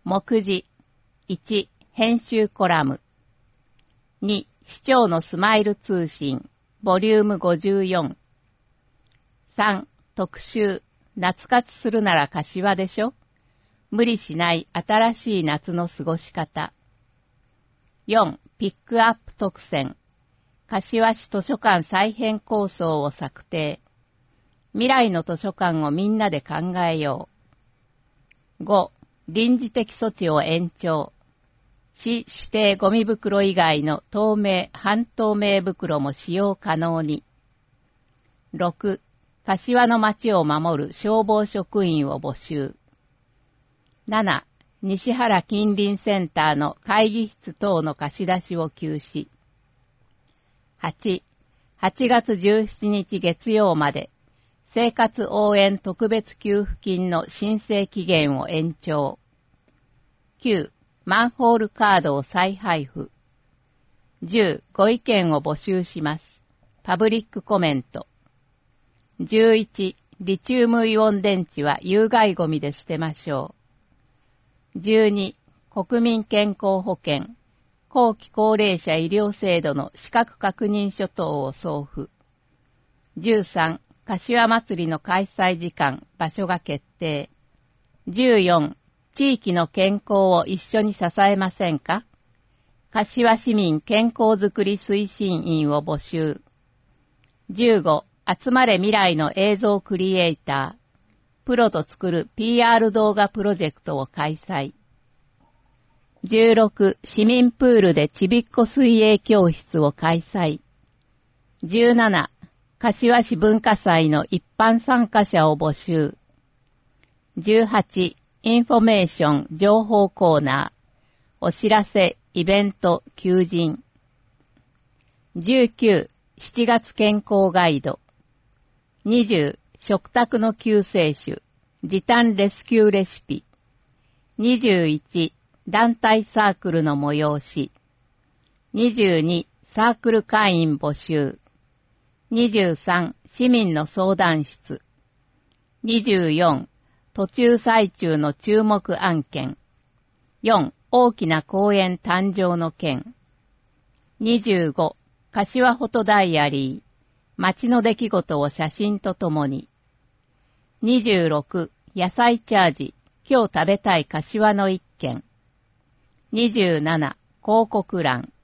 目次。1、編集コラム。2、市長のスマイル通信、ボリューム54。3、特集、夏活するなら柏でしょ？無理しない新しい夏の過ごし方。4、ピックアップ特選。柏市図書館再編構想を策定。未来の図書館をみんなで考えよう。5、臨時的措置を延長。市指定ゴミ袋以外の透明、半透明袋も使用可能に。6、柏の町を守る消防職員を募集。7、西原近隣センターの会議室等の貸し出しを休止。8、8月17日月曜まで生活応援特別給付金の申請期限を延長。9、マンホールカードを再配布。10、ご意見を募集します。パブリックコメント。11、リチウムイオン電池は有害ゴミで捨てましょう。12、国民健康保険、後期高齢者医療制度の資格確認書等を送付。13、柏祭りの開催時間、場所が決定。14、地域の健康を一緒に支えませんか？柏市民健康づくり推進員を募集。15、集まれ未来の映像クリエイター。プロと作る PR 動画プロジェクトを開催。16、市民プールでちびっこ水泳教室を開催。17、柏市文化祭の一般参加者を募集。18、インフォメーション情報コーナー。お知らせ、イベント、求人。19、7月健康ガイド。20、食卓の救世主。時短レスキューレシピ。21、団体サークルの催し。22、サークル会員募集。23、市民の相談室。24、途中最中の注目案件。4、大きな公園誕生の件。25、柏フォトダイアリー。街の出来事を写真とともに。26、野菜チャージ。今日食べたい柏の一軒。27、広告欄。